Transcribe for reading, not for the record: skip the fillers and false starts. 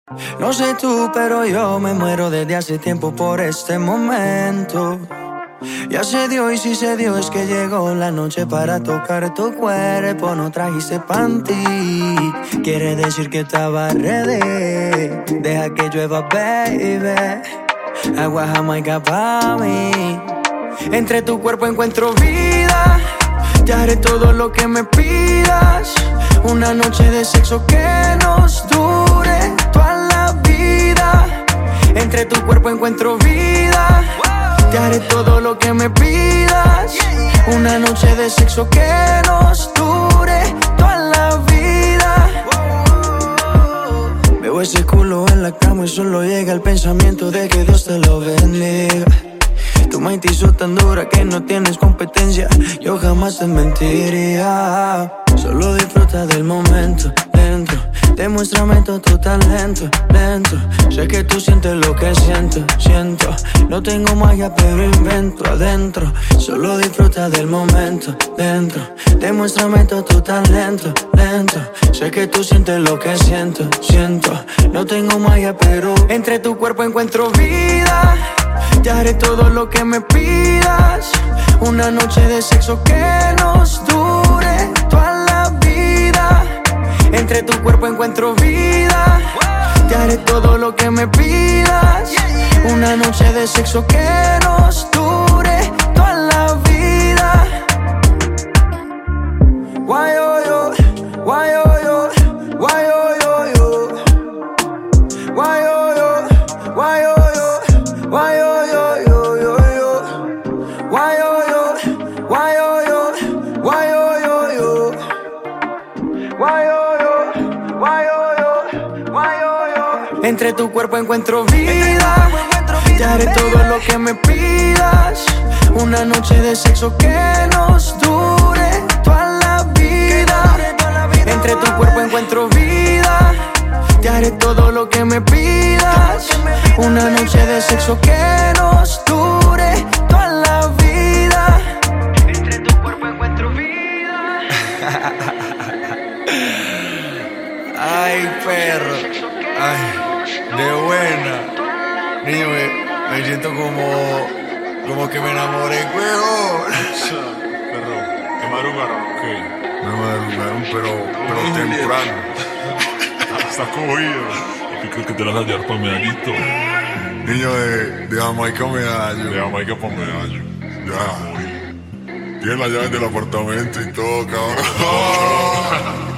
No sé tú, pero yo me muero desde hace tiempo por este momento. Ya se dio y si se dio es que llegó la noche para tocar tu cuerpo. No trajiste panty, quiere decir que estaba ready. Deja que llueva, baby. Agua jamaica pa' mí. Entre tu cuerpo encuentro vida. Te haré todo lo que me pidas. Una noche de sexo que nos dure toda la vida. Entre tu cuerpo encuentro vida. Te haré todo lo que me pidas. Una noche de sexo que nos dure toda la vida. Veo ese culo en la cama y solo llega el pensamiento de que Dios te lo bendiga. Tu mente hizo tan dura que no tienes competencia. Yo jamás te mentiría. Solo disfruta del momento dentro. Demuéstrame todo tu talento dentro. Sé que tú sientes lo que siento. No tengo magia pero invento adentro. Solo disfruta del momento dentro. Demuéstrame todo tu talento dentro. Sé que tú sientes lo que siento. No tengo magia pero entre tu cuerpo encuentro vida. Te haré todo lo que me pidas. Una noche de sexo que nos dure toda la vida. Entre tu cuerpo encuentro vida. Te haré todo lo que me pidas. Una noche de sexo que nos dure toda la vida. Why oh yo, why oh yo, why oh yo yo. Why oh yo, why oh yo, why oh yo yo yo yo. Why oh yo, why oh yo, why oh yo yo. Why oh yo, why oh yo, why oh yo. Entre tu cuerpo encuentro vida. Te haré todo lo que me pidas. Una noche de sexo que nos dure toda la vida. Entre tu cuerpo encuentro vida. Te haré todo lo que me pidas. Una noche de sexo que nos dure toda la vida. Entre tu cuerpo encuentro vida. Ay, perro. Ay, de buena. Niño, me siento como que me enamoré, huevón. Perro, ¿te madrugaron? ¿Qué? Me madrugaron, pero temprano. Está cogido. ¿Qué crees que te las vas a llevar para Medallito? Niño de Jamaica Medallo. De Jamaica para Medallo. Ya. Tienen las llaves del apartamento y todo, cabrón.